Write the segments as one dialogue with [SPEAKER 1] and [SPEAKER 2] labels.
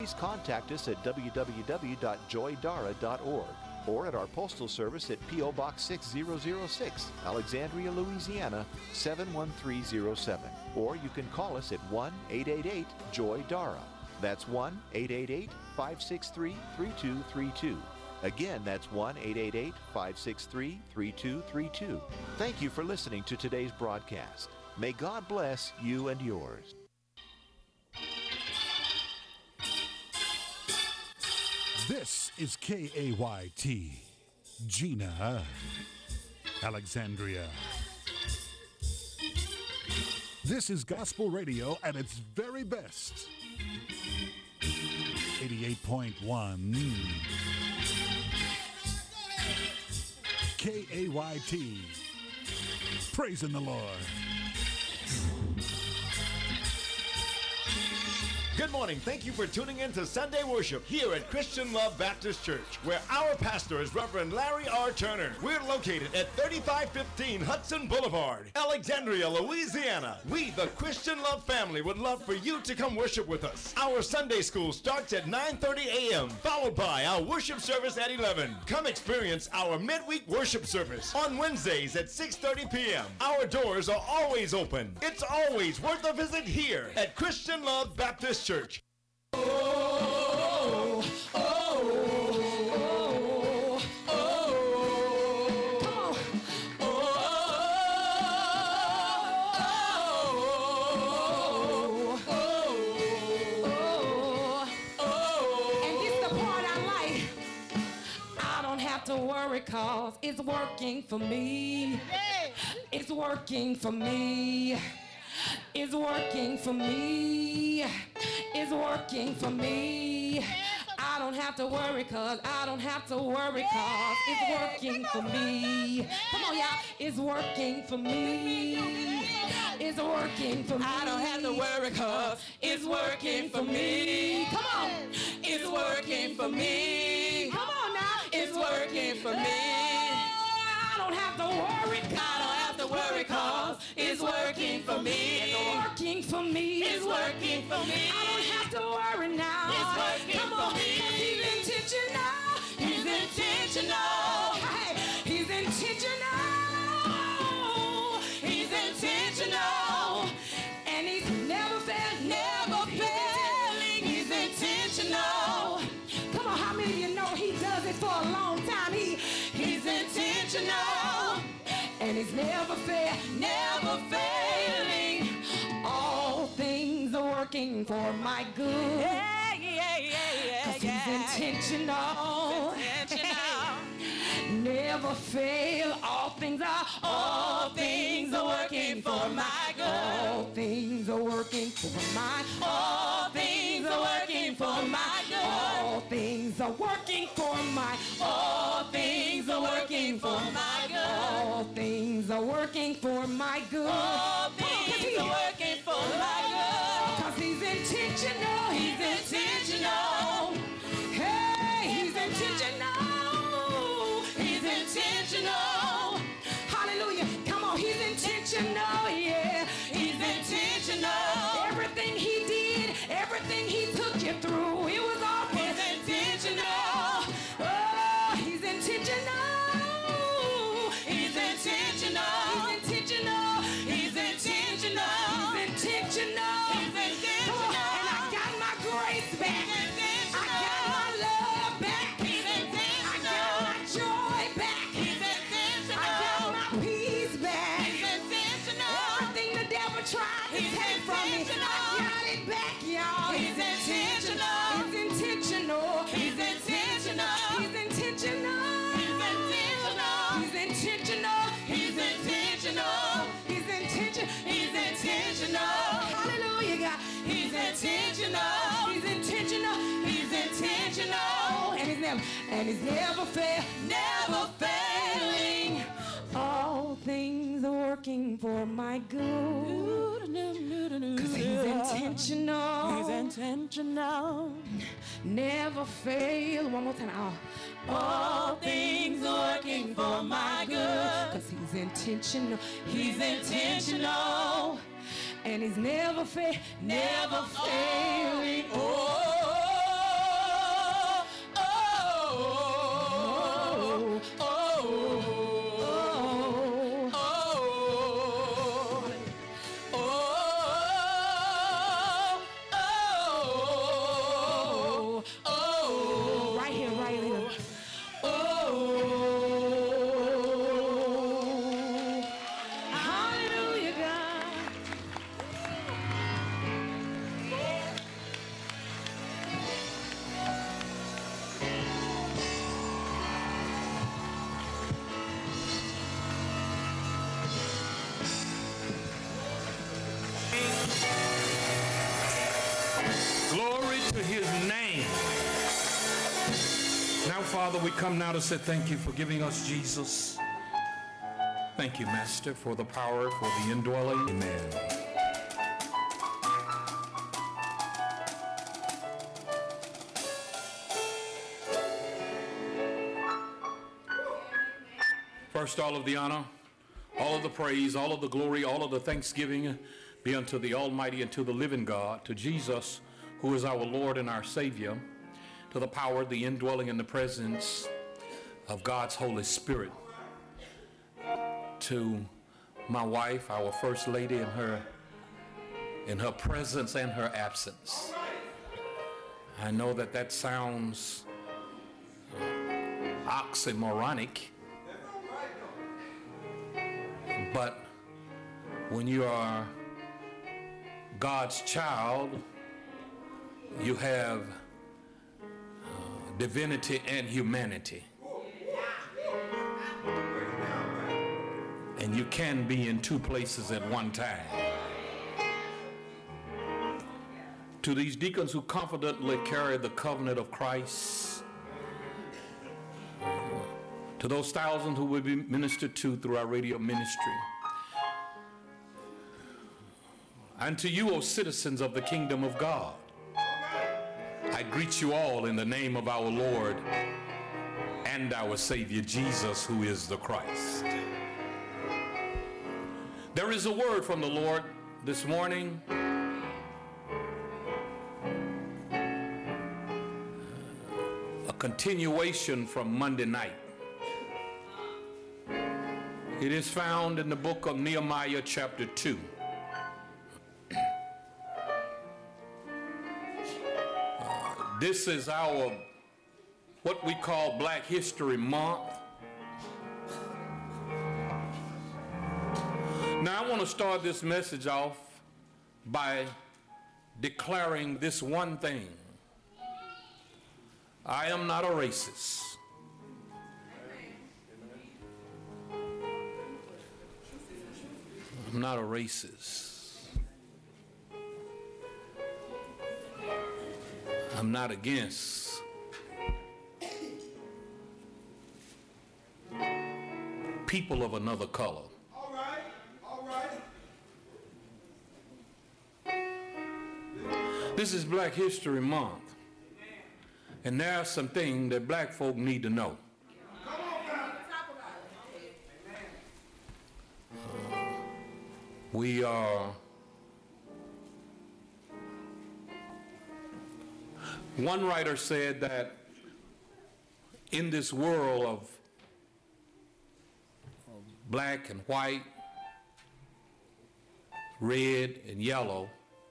[SPEAKER 1] Please contact us at www.joydara.org or at our postal service at P.O. Box 6006, Alexandria, Louisiana 71307. Or you can call us at 1-888-JOY-DARA. That's 1-888-563-3232. Again, that's 1-888-563-3232. Thank you for listening to today's broadcast. May God bless you and yours.
[SPEAKER 2] This is KAYT, Gina, Alexandria. This is gospel radio at its very best. 88.1 KAYT. Praising the Lord.
[SPEAKER 3] Good morning. Thank you for tuning in to Sunday Worship here at Christian Love Baptist Church, where our pastor is Reverend Larry R. Turner. We're located at 3515 Hudson Boulevard, Alexandria, Louisiana. We, the Christian Love family, would love for you to come worship with us. Our Sunday school starts at 9:30 a.m., followed by our worship service at 11. Come experience our midweek worship service on Wednesdays at 6:30 p.m. Our doors are always open. It's always worth a visit here at Christian Love Baptist Church.
[SPEAKER 4] Cause it's working for me. It's working for me. It's working for me. It's working for me. I don't have to worry cause I don't have to worry cause it's working for me. Come on y'all, it's working for me. It's working for me. I don't have to worry cause it's working for me. Come on, it's working for me. Come on now. It's working for me. I don't have to worry. I don't have to worry cause it's working for me. It's working for me. It's working for me. I don't have to worry now. It's working for me. He's intentional. He's intentional. Hey, he's intentional. He's intentional. And he's never failed, never failing. He's intentional. Come on, how many of you know he does it for a long time? He's intentional, and he's never failing. All things are working for my good. Cause he's intentional. Never fail. All things are working for my good. All things are working for my. All things are working for my good. All things are working for my. All things are working for my good. All things are working for my good. All things are working for my good. Cause he's intentional. He's intentional. Hey, he's intentional. He's intentional. Hallelujah. Come on, he's intentional. Yeah, he's intentional. Everything he did, everything he took you through, it was all intentional. Oh, he's intentional. He's intentional. He's intentional. He's intentional. He's intentional. He's intentional. And I got my grace back. I got my love back. He's intentional. I got my joy back. He's intentional. I got my peace back. He's intentional. Everything the devil tried to take from me, I got it back, y'all. He's intentional. He's intentional. He's intentional. He's intentional. He's intentional. He's intentional. He's intentional. He's intentional. Hallelujah, God. He's intentional. He's intentional. He's intentional. And he's never failing. All things are working for my good. Cause he's intentional. He's intentional. Never fail. One more time. All things are working for my good. Cause he's intentional. He's intentional. And he's never failing. Oh.
[SPEAKER 5] Father, we come now to say thank you for giving us Jesus. Thank you, Master, for the power, for the indwelling. Amen. First, all of the honor, all of the praise, all of the glory, all of the thanksgiving be unto the Almighty and to the living God, to Jesus, who is our Lord and our Savior, to the power, the indwelling, and the presence of God's Holy Spirit, to my wife, our First Lady, in her presence and her absence. I know that sounds oxymoronic, but when you are God's child, you have divinity and humanity. And you can be in two places at one time. To these deacons who confidently carry the covenant of Christ, to those thousands who will be ministered to through our radio ministry, and to you, O citizens of the kingdom of God, I greet you all in the name of our Lord and our Savior, Jesus, who is the Christ. There is a word from the Lord this morning. A continuation from Monday night. It is found in the book of Nehemiah, chapter 2. This is our, what we call Black History Month. Now I want to start this message off by declaring this one thing. I am not a racist. I'm not a racist. I'm not against people of another color.
[SPEAKER 3] All right, all right.
[SPEAKER 5] This is Black History Month, and there are some things that black folk need to know. We are one writer said that in this world of black and white, red and yellow,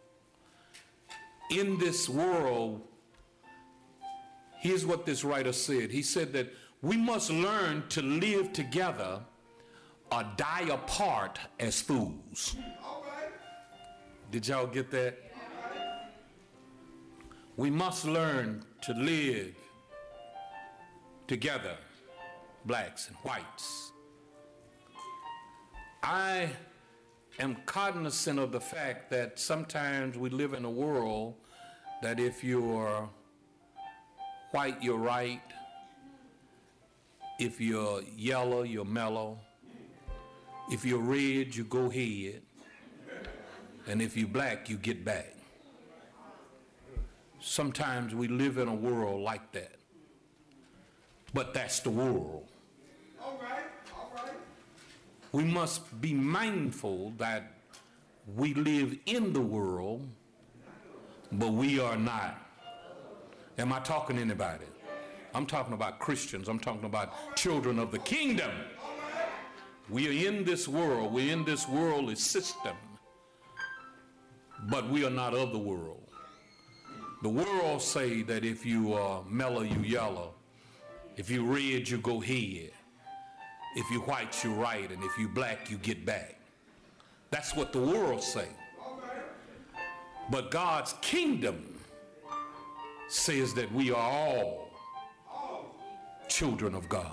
[SPEAKER 5] in this world, here's what this writer said. He said that we must learn to live together or die apart as fools. Did y'all get that? We must learn to live together, blacks and whites. I am cognizant of the fact that sometimes we live in a world that if you're white, you're right. If you're yellow, you're mellow. If you're red, you go ahead. And if you're black, you get back. Sometimes we live in a world like that. But that's the world.
[SPEAKER 3] All right, all right.
[SPEAKER 5] We must be mindful that we live in the world, but we are not. Am I talking to anybody? I'm talking about Christians. I'm talking about children of the kingdom. We are in this world. We're in this worldly system, but we are not of the world. The world say that if you are mellow, you yellow. If you red, you go ahead. If you white, you right. And if you black, you get back. That's what the world say. But God's kingdom says that we are all children of God.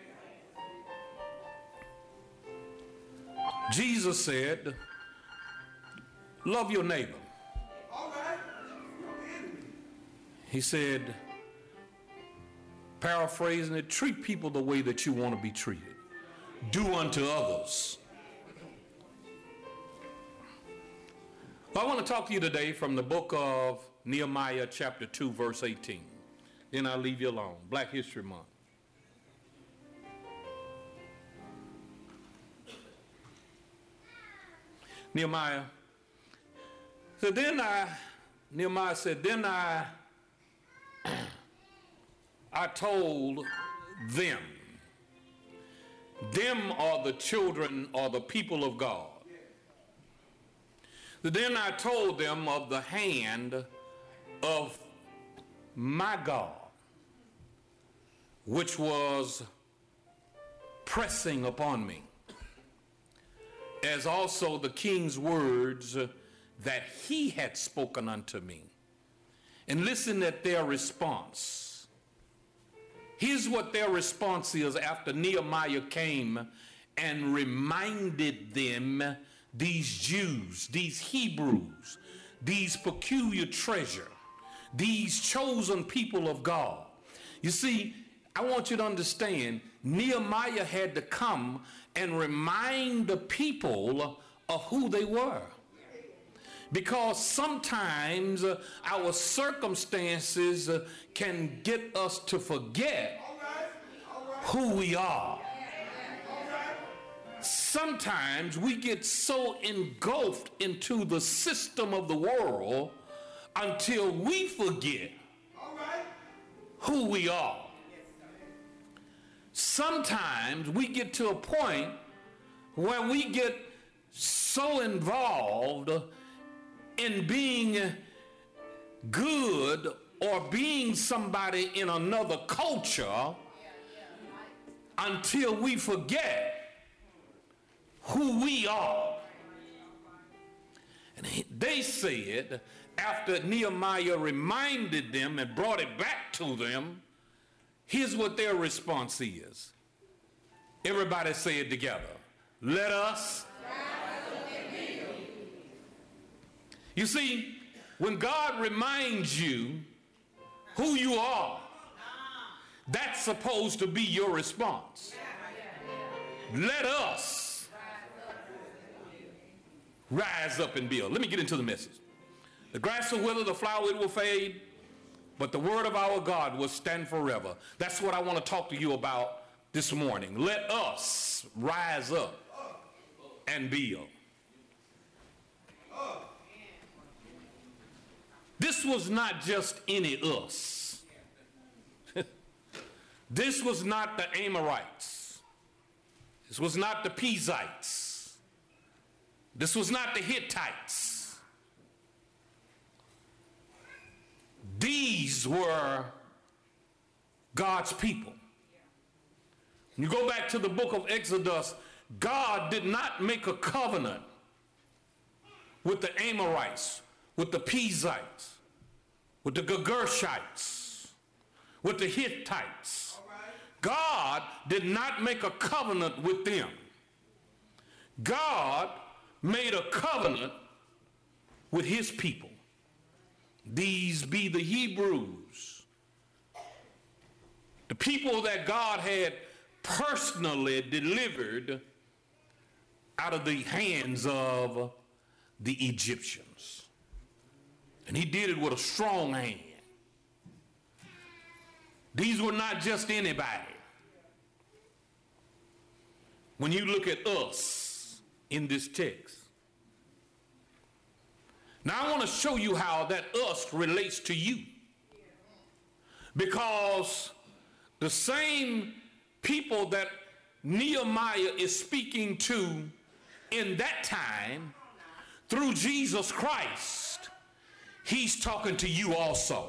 [SPEAKER 5] Jesus said, love your neighbor. He said, Paraphrasing it, treat people the way that you want to be treated. Do unto others. I want to talk to you today from the book of Nehemiah chapter 2 verse 18. Then I'll leave you alone. Black History Month. Nehemiah said, Nehemiah said, then I told them are the children or the people of God. Then I told them of the hand of my God, which was pressing upon me, as also the king's words that he had spoken unto me. And listen at their response. Here's what their response is after Nehemiah came and reminded them, these Jews, these Hebrews, these peculiar treasure, these chosen people of God. You see, I want you to understand, Nehemiah had to come and remind the people of who they were. Because sometimes our circumstances can get us to forget who we are. Sometimes we get so engulfed into the system of the world until we forget who we are. Sometimes we get to a point where we get so involved in being good or being somebody in another culture until we forget who we are. And they said, after Nehemiah reminded them and brought it back to them, here's what their response is. Everybody say it together. Let us. You see, when God reminds you who you are, that's supposed to be your response. Let us rise up and build. Let me get into the message. The grass will wither, the flower it will fade, but the word of our God will stand forever. That's what I want to talk to you about this morning. Let us rise up and build. This was not just any us. This was not the Amorites. This was not the Perizzites. This was not the Hittites. These were God's people. When you go back to the book of Exodus, God did not make a covenant with the Amorites, with the Perizzites, with the Girgashites, with the Hittites. God did not make a covenant with them. God made a covenant with his people. These be the Hebrews, the people that God had personally delivered out of the hands of the Egyptians. And he did it with a strong hand. These were not just anybody. When you look at us in this text, now I want to show you how that us relates to you. Because the same people that Nehemiah is speaking to in that time, through Jesus Christ, he's talking to you also.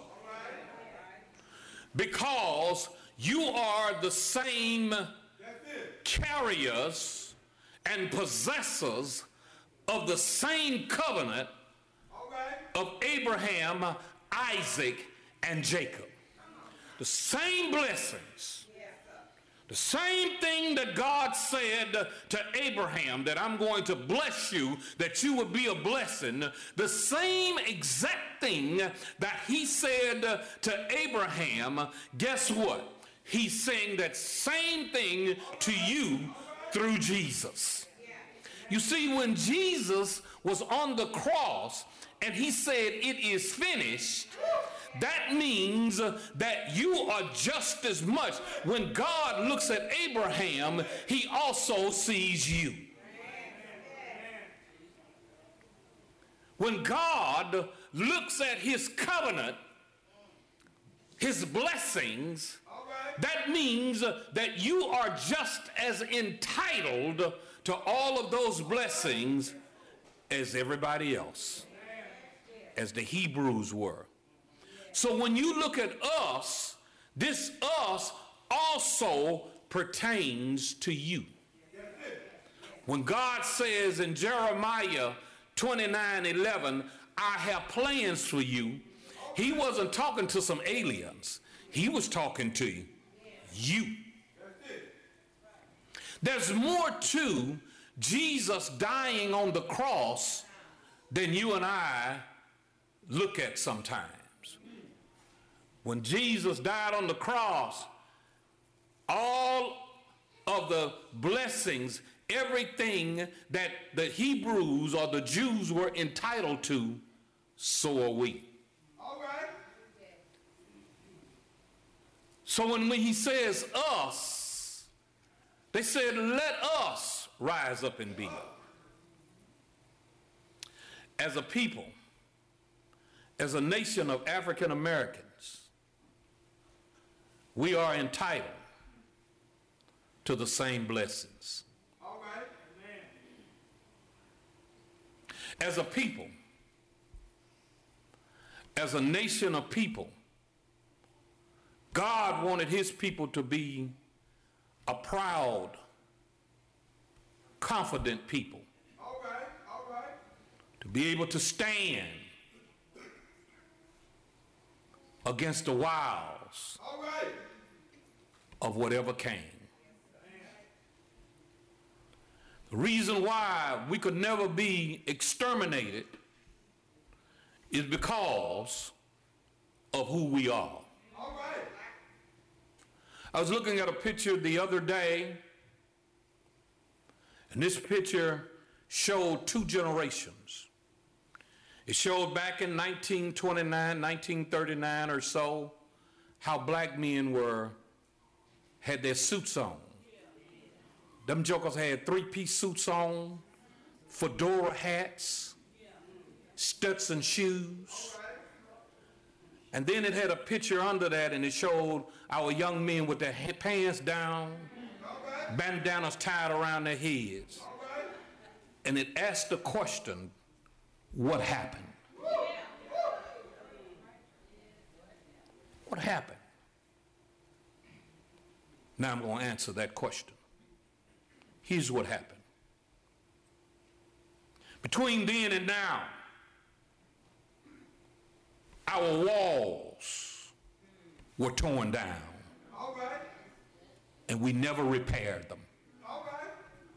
[SPEAKER 5] Because you are the same carriers and possessors of the same covenant of Abraham, Isaac, and Jacob. The same blessings. The same thing that God said to Abraham, that I'm going to bless you, that you would be a blessing. The same exact thing that he said to Abraham, guess what? He's saying that same thing to you through Jesus. You see, when Jesus was on the cross and he said, "It is finished," that means that you are just as much. When God looks at Abraham, he also sees you. When God looks at his covenant, his blessings, that means that you are just as entitled to all of those blessings as everybody else, as the Hebrews were. So when you look at us, this us also pertains to you. When God says in Jeremiah 29:11, "I have plans for you," he wasn't talking to some aliens. He was talking to you. There's more to Jesus dying on the cross than you and I look at sometimes. When Jesus died on the cross, all of the blessings, everything that the Hebrews or the Jews were entitled to, so are we.
[SPEAKER 3] All right.
[SPEAKER 5] So when he says us, they said, "Let us rise up and be." As a people, as a nation of African Americans, we are entitled to the same blessings.
[SPEAKER 3] All right.
[SPEAKER 5] As a people, as a nation of people, God wanted his people to be a proud, confident people.
[SPEAKER 3] All right. All right.
[SPEAKER 5] To be able to stand against the wiles
[SPEAKER 3] All right.
[SPEAKER 5] of whatever came. The reason why we could never be exterminated is because of who we are.
[SPEAKER 3] All right.
[SPEAKER 5] I was looking at a picture the other day, and this picture showed two generations. It showed back in 1929, 1939 or so, how black men had their suits on. Them jokers had three-piece suits on, fedora hats, Stetson shoes. And then it had a picture under that, and it showed our young men with their pants down, bandanas tied around their heads. And it asked the question, what happened? What happened? Now I'm going to answer that question. Here's what happened. Between then and now, our walls were torn down.
[SPEAKER 3] All right.
[SPEAKER 5] And we never repaired them.
[SPEAKER 3] All right.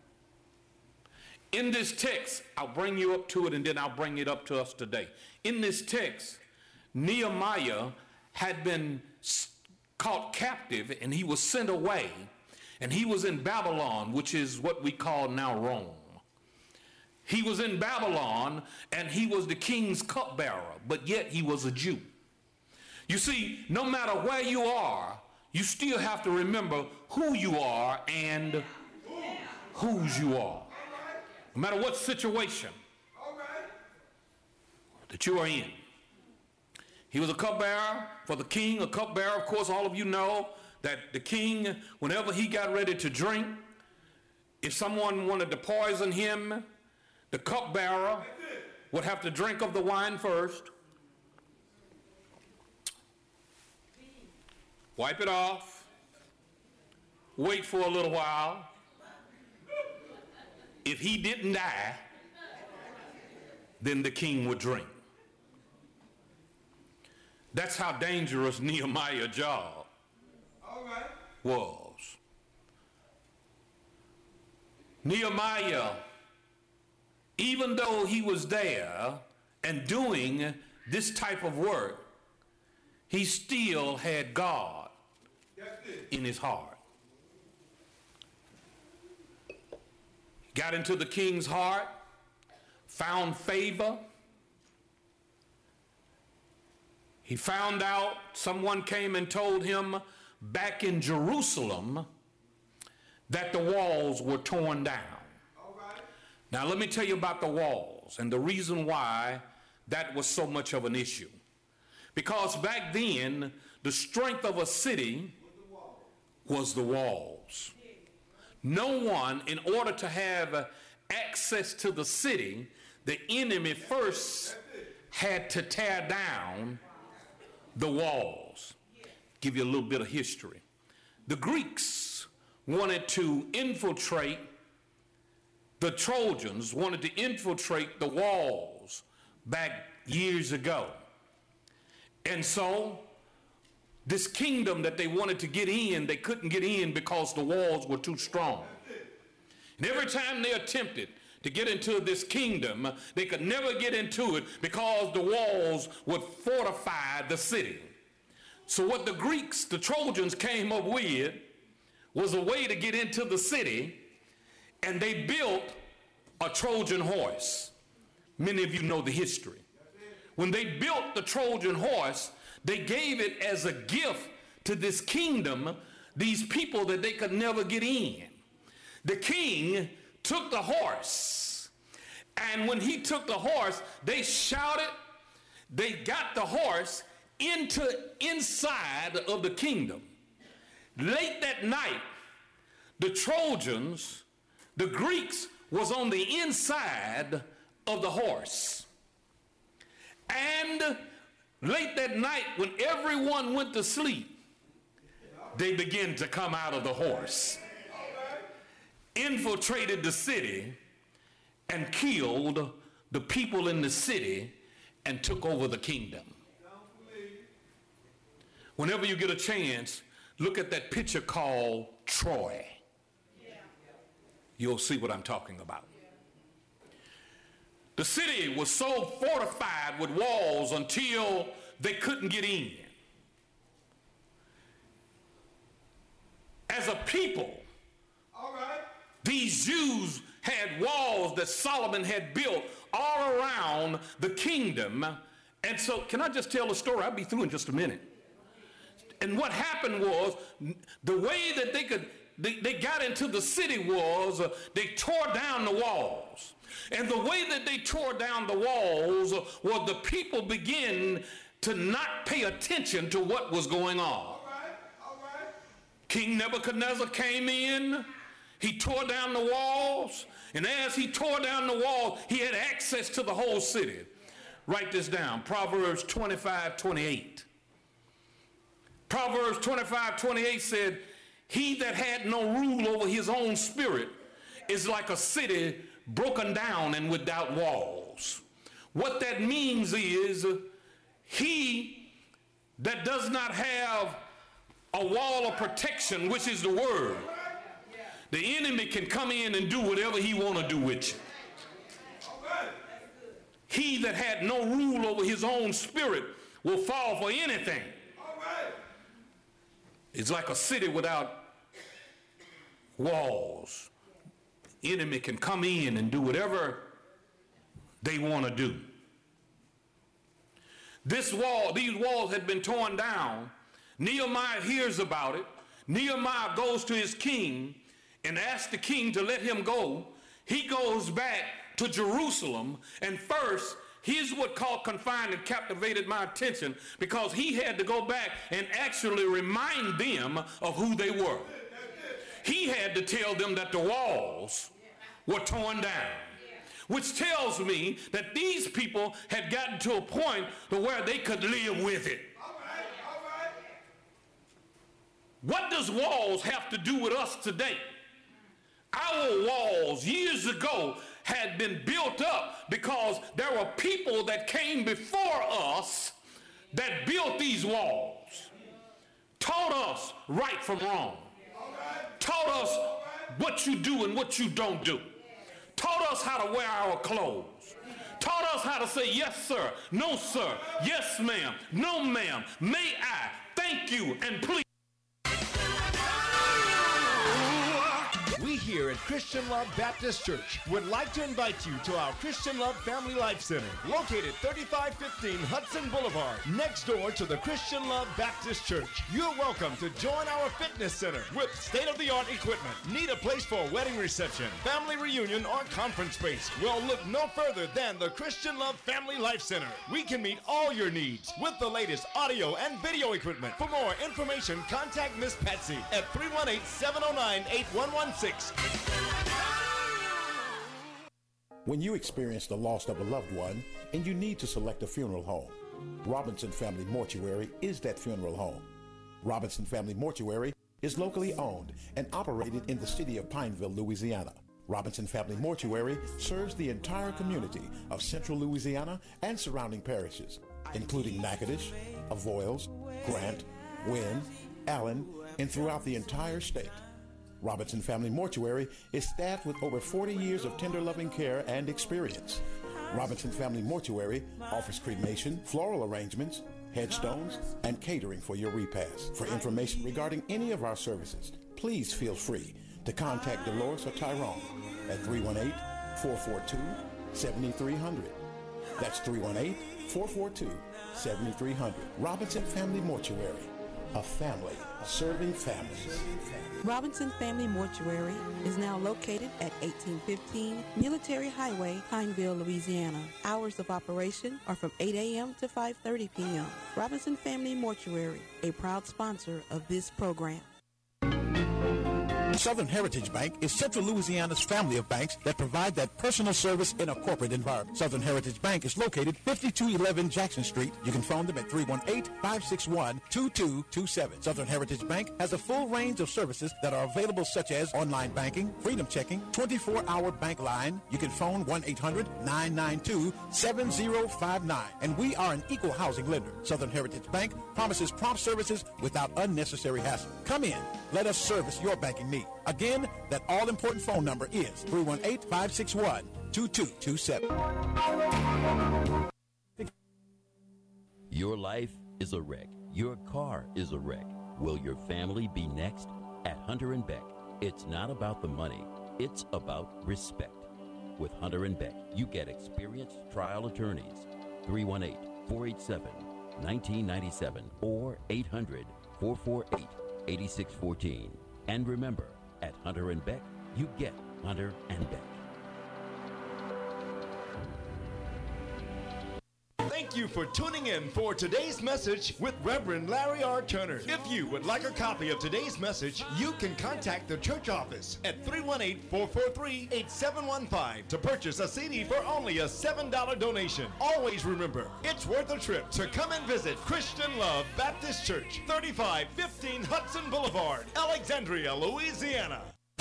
[SPEAKER 5] In this text, I'll bring you up to it and then I'll bring it up to us today. In this text, Nehemiah had been caught captive and he was sent away, and he was in Babylon, which is what we call now Rome. He was in Babylon and he was the king's cupbearer, but yet he was a Jew. You see, no matter where you are, you still have to remember who you are and whose you are. No matter what situation that you are in. He was a cupbearer for the king, a cupbearer. Of course, all of you know that the king, whenever he got ready to drink, if someone wanted to poison him, the cupbearer would have to drink of the wine first, wipe it off, wait for a little while. If he didn't die, then the king would drink. That's how dangerous Nehemiah's job was. Nehemiah, even though he was there and doing this type of work, he still had God in his heart. Got into the king's heart, found favor. He found out, someone came and told him back in Jerusalem that the walls were torn down. Now let me tell you about the walls and the reason why that was so much of an issue. Because back then, the strength of a city was the walls. No one, in order to have access to the city, the enemy first had to tear down the walls. Give you a little bit of history. The Greeks wanted to infiltrate, the Trojans wanted to infiltrate the walls back years ago. And so this kingdom that they wanted to get in, they couldn't get in because the walls were too strong. And every time they attempted to get into this kingdom, they could never get into it because the walls would fortify the city. So what the Greeks, the Trojans, came up with was a way to get into the city, and they built a Trojan horse. Many of you know the history. When they built the Trojan horse, they gave it as a gift to this kingdom, these people that they could never get in. The king took the horse, and when he took the horse, they shouted, they got the horse inside of the kingdom. Late that night, the Trojans, the Greeks, was on the inside of the horse. And late that night, when everyone went to sleep, they began to come out of the horse, infiltrated the city, and killed the people in the city and took over the kingdom. Whenever you get a chance, look at that picture called Troy. You'll see what I'm talking about. The city was so fortified with walls until they couldn't get in. As a people, these Jews had walls that Solomon had built all around the kingdom. And so, can I just tell a story? I'll be through in just a minute. And what happened was, the way that they got into the city was they tore down the walls. And the way that they tore down the walls was the people began to not pay attention to what was going on. All right. King Nebuchadnezzar came in, he tore down the walls, and as he tore down the wall, he had access to the whole city. Write this down, Proverbs 25:28. Proverbs 25:28 said, "He that had no rule over his own spirit is like a city broken down and without walls." What that means is, he that does not have a wall of protection, which is the word, the enemy can come in and do whatever he want to do with you. He that had no rule over his own spirit will fall for anything. It's like a city without walls. Enemy can come in and do whatever they want to do. These walls had been torn down. Nehemiah hears about it. Nehemiah goes to his king and asks the king to let him go. He goes back to Jerusalem, and first, here's what caught, confined, and captivated my attention, because he had to go back and actually remind them of who they were. He had to tell them that the walls were torn down, which tells me that these people had gotten to a point to where they could live with it. All right. What does walls have to do with us today? Our walls years ago had been built up because there were people that came before us that built these walls, taught us right from wrong, taught us what you do and what you don't do, taught us how to wear our clothes, taught us how to say yes sir, no sir, yes ma'am, no ma'am, may I, thank you, and please.
[SPEAKER 3] here at Christian Love Baptist Church would like to invite you to our Christian Love Family Life Center, located 3515 Hudson Boulevard, next door to the Christian Love Baptist Church. You're welcome to join our fitness center with state-of-the-art equipment. Need a place for a wedding reception, family reunion, or conference space? Well, look no further than the Christian Love Family Life Center. We can meet all your needs with the latest audio and video equipment. For more information, contact Miss Patsy at 318-709-8116.
[SPEAKER 6] When you experience the loss of a loved one and you need to select a funeral home, Robinson Family Mortuary is that funeral home. Robinson Family Mortuary is locally owned and operated in the city of Pineville, Louisiana. Robinson Family Mortuary serves the entire community of central Louisiana and surrounding parishes, including Natchitoches, Avoyelles, Grant, Wynne, Allen, and throughout the entire state. Robinson Family Mortuary is staffed with over 40 years of tender loving care and experience. Robinson Family Mortuary offers cremation, floral arrangements, headstones, and catering for your repast. For information regarding any of our services, please feel free to contact Dolores or Tyrone at 318-442-7300. That's 318-442-7300. Robinson Family Mortuary, a family serving families.
[SPEAKER 7] Robinson Family Mortuary is now located at 1815 Military Highway, Pineville, Louisiana. Hours of operation are from 8 a.m. to 5:30 p.m. Robinson Family Mortuary, a proud sponsor of this program.
[SPEAKER 6] Southern Heritage Bank is Central Louisiana's family of banks that provide that personal service in a corporate environment. Southern Heritage Bank is located 5211 Jackson Street. You can phone them at 318-561-2227. Southern Heritage Bank has a full range of services that are available, such as online banking, freedom checking, 24-hour bank line. You can phone 1-800-992-7059. And we are an equal housing lender. Southern Heritage Bank promises prompt services without unnecessary hassle. Come in. Let us service your banking needs. Again, that all-important phone number is 318-561-2227.
[SPEAKER 8] Your life is a wreck. Your car is a wreck. Will your family be next? At Hunter & Beck, it's not about the money. It's about respect. With Hunter & Beck, you get experienced trial attorneys. 318-487-1997 or 800-448-8614. And remember, at Hunter & Beck, you get Hunter & Beck.
[SPEAKER 3] Thank you for tuning in for today's message with Reverend Larry R. Turner. If you would like a copy of today's message, you can contact the church office at 318-443-8715 to purchase a CD for only a $7 donation. Always remember, it's worth a trip to come and visit Christian Love Baptist Church, 3515 Hudson Boulevard, Alexandria, Louisiana.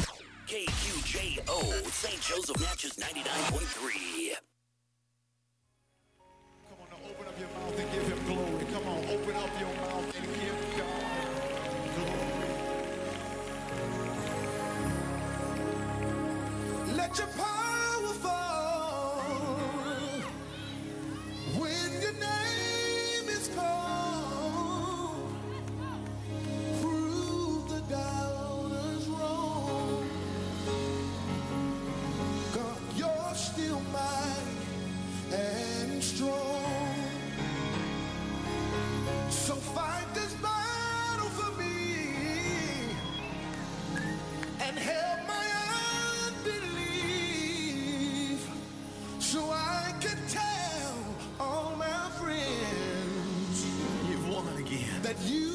[SPEAKER 9] KQJO, St. Joseph Natchez 99.3.
[SPEAKER 10] Open up your mouth and give him glory. Come on, open up your mouth and give God glory. Let your power